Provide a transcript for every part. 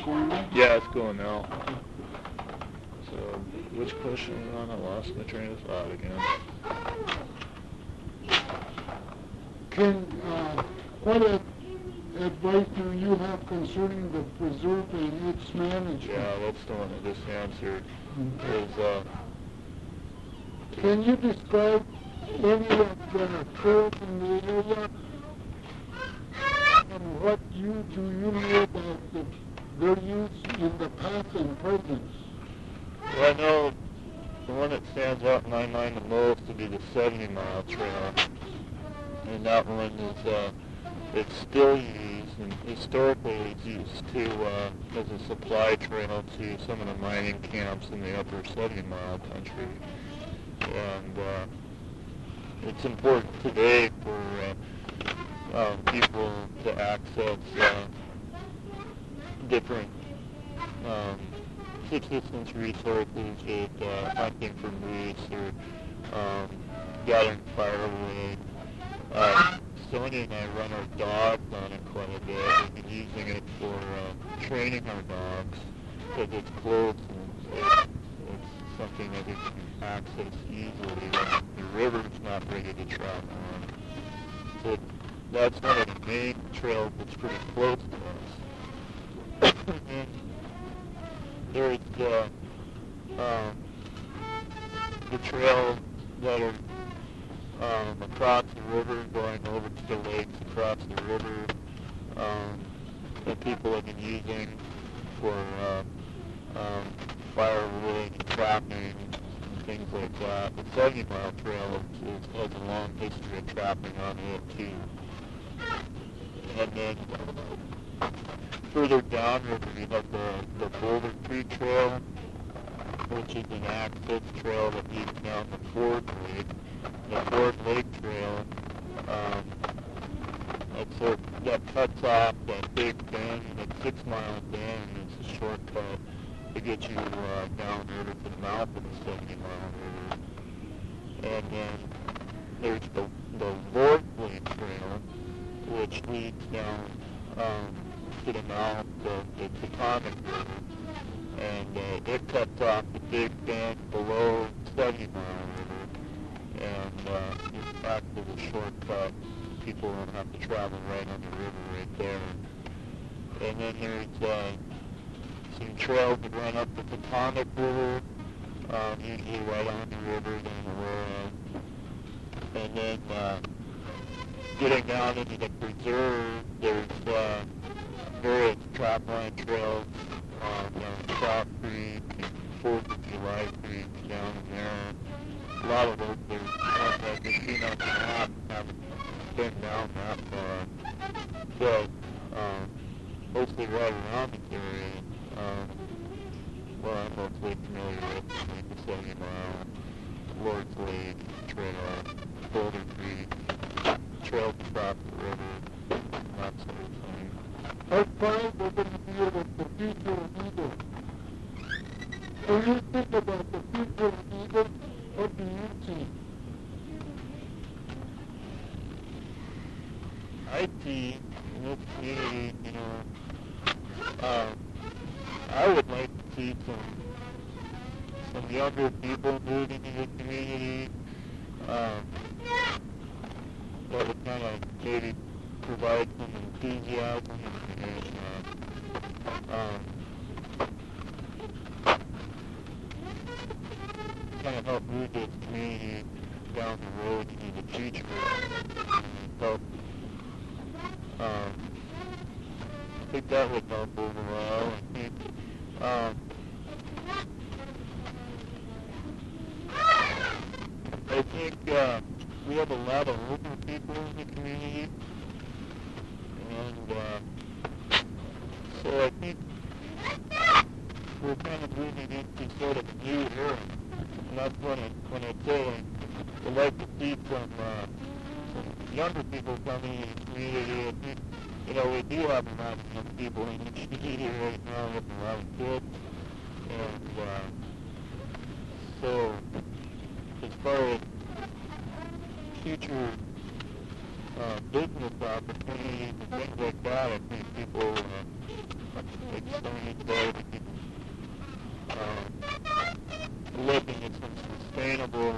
going now? Yeah, it's going now. So, which question was on? I lost my train of thought again. What advice do you have concerning the preserve and its management? Yeah, that's the one I just answered. Can you describe any of the trails in the area? And what do you know about their use in the past and present? Well, I know the one that stands out in my mind the most would be the 70-mile trail. And that one is, it's still used, and historically it's used to, as a supply trail to some of the mining camps in the upper 70-mile country. And it's important today for people to access different subsistence resources, hunting for moose or gathering firewood. Sonia and I run our dogs on it quite a bit. We've been using it for training our dogs because it's close and it's something that we can access easily when the river's not ready to travel on. So that's one of the main trails that's pretty close to us. And there's the trails that are across the river, going over to the lakes across the river, that people have been using for firewood and trapping and things like that. The 70-mile trail has a long history of trapping on it too. And then further downriver you have the Boulder Creek Trail, which is an access trail that leads down to Ford Lake. The Ford Lake Trail, that cuts off that big bend, that 6-mile bend. It's a shortcut to get you downriver to the mouth of the 70-mile river. And then there's the Lord Lake Trail, which leads down to the mouth of the Taconic River. And it cuts off the big bend below 70-mile river. And in fact, there's a shortcut. People don't have to travel right on the river right there. And then there's some trails that run up the Potomac River, usually right on the river in Aurora. And then getting down into the preserve, there's various trapline trails down South Creek and 4th of July Creek down in there. A lot of those are ones I've just seen on the map, haven't been down that far. But mostly right around this area, I'm mostly familiar with like the 70-mile, Lord's Lake Trail, Boulder Creek, trails across the river, that sort of thing. How far we're going to deal with the future of Eagle? When you think about the future of Eagle, what do you see? I see in this community, I would like to see some younger people move into the community that would kind of maybe provide some enthusiasm and kind of help move this community down the road into the future and help. I think that would help overall. I think we have a lot of older people in the community, and so I think we're kind of moving into sort of a new era. And that's when I say I'd like to see some younger people coming in the community. I think, we do have a lot of young people in the community right now with a lot of kids. And so, as far as future business opportunities and things like that, I think people, like sustainability, looking at some sustainable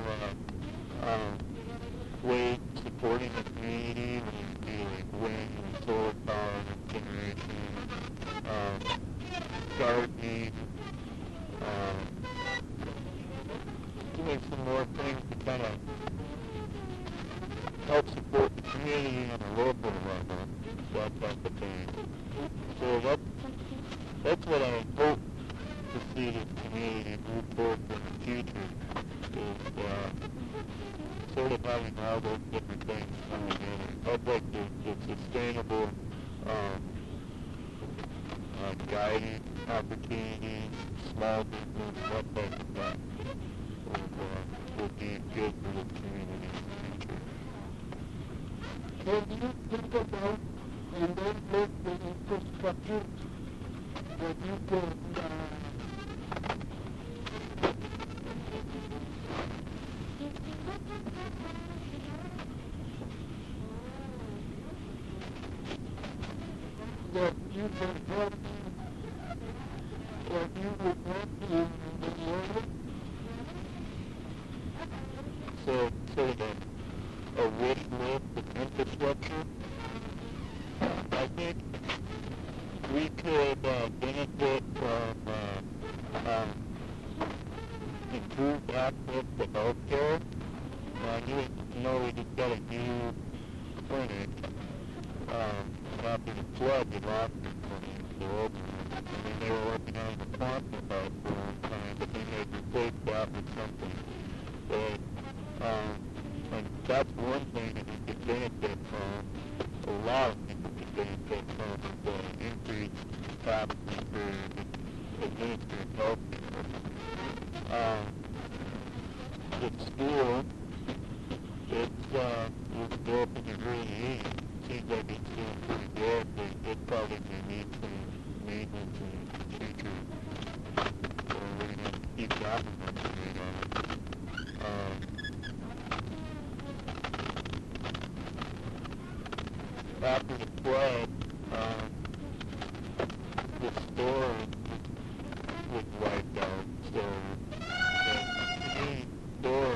ways of supporting the community, whether it be like wind and solar power generation, gardening, doing some more things to kind of help support the community on a local level, that type of thing. So that's what I hope to see this community move forward in the future, is sort of having all those different things come together. I'd like the sustainable guiding opportunities, small business, that type of thing would be good for the community in the future. Can you think about and then look the infrastructure that you can help, that you would want in the area? So sort of a wish list of infrastructure. I think we could benefit from improved access to healthcare. You know we just got a new clinic after the flood. We lost the clinic. I mean, they were working on the Quantum House for a long time, but then they replaced that with something. But and that's one thing that we could benefit from. A lot of people could benefit from the increased capacity for administering health care. The school, was built in the early 80s. Seems like it's doing pretty good, but it probably need some maintenance in the future. So we're going to have to keep that in mind. After the flood, the store was wiped out, so the community store,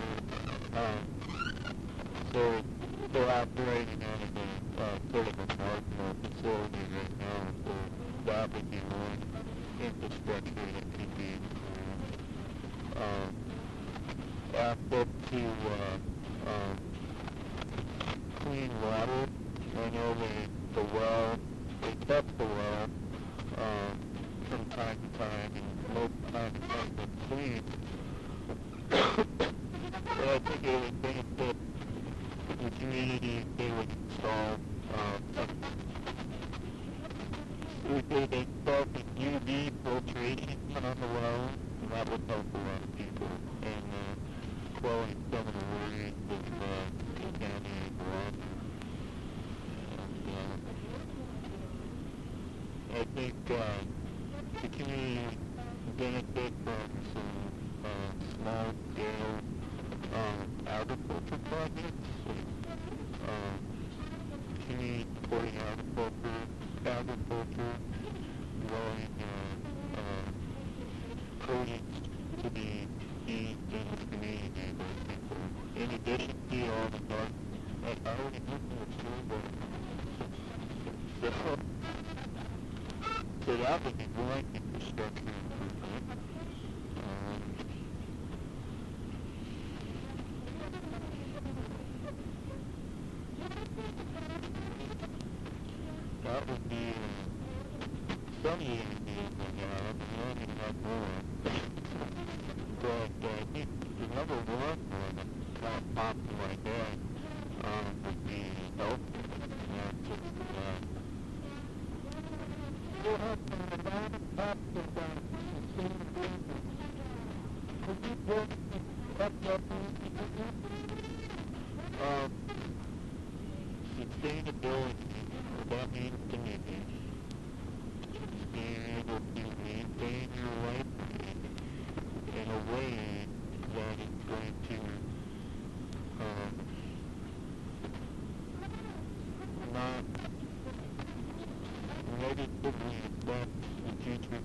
so they're operating out of a sort of a marginal facility right now, so that would be one infrastructure that could be access to clean water. I know the well, they test the well from time to time, and most of the time it's clean. But I think it would benefit the community if they would install they install some UV filtration on the well, and that would help a lot of people, and quelling some of the worries of contaminated water. I think the community benefit from some small-scale agriculture projects, community supporting agriculture, growing produce to be used in the community by people. In addition to all the I already mentioned the school, but so that would be one infrastructure improvement. That would be some of the ideas I have, and I only have more. But I think the number one that kind of popped in my head would be health. Not just You have a lot of talks about sustainability. Could you tell me what that means to you? Sustainability, what that means to me is being able to maintain your life in a way that is going to not negatively affect the future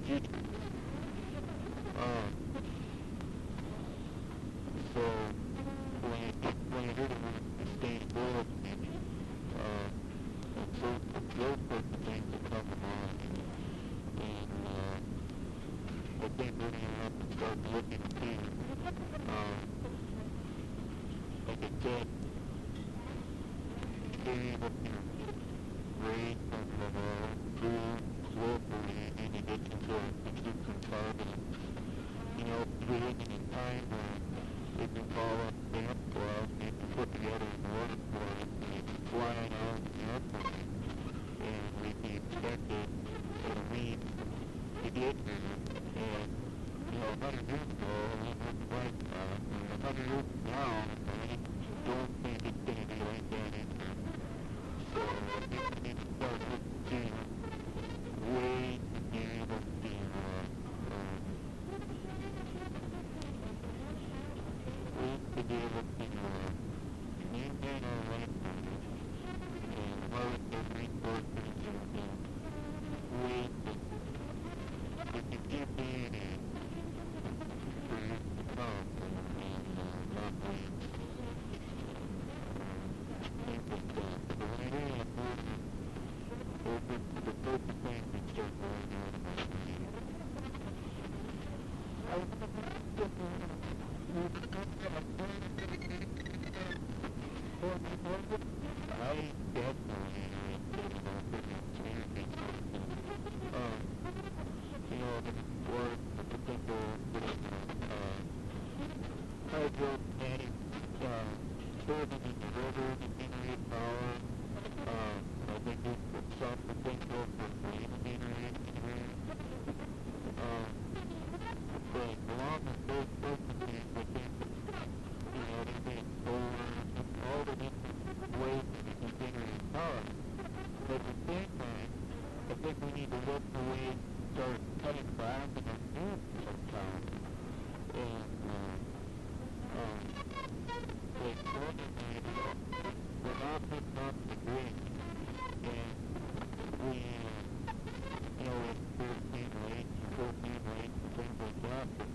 future. So when I hear the word sustainability, those sorts of things that come to mind. And I think we're going to have to start looking to, like I said, being able to raise some of our food locally in addition to consuming carbon. You know, we're living in a time where they can call up stamp clouds and you can put together an order for it and it's flying out in the airplane and we can expect it in a week to get here. And, you know, 100 years ago, it wasn't like that. And 100 years from now, I don't think it's going to be like that either. So I think we need to start looking to ways to be able to maintain our rainforests and harvest those resources and ways that we can keep being for years to come and not waste things like that. So when I hear that word, those are the first things that start going on in my brain. I definitely you know, or the potential hydrokinetic turbine in the river to generate power. I think there's some potential for green generation here. But along with those processes, I think, you know, there's being solar, all the different ways that we can generate power. But at the same time, I think we need to look for ways to start cutting back on our use of power. And, like, fortunately, we're not putting up the grid. And we, you know, with 14 rates and things like that, but,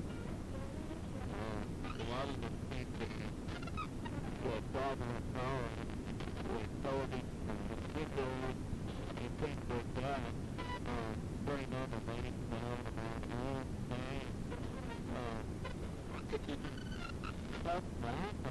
a lot of the things that we problem with power, with television and windows and things like that, turning on the lights down around all the time, stuff like that.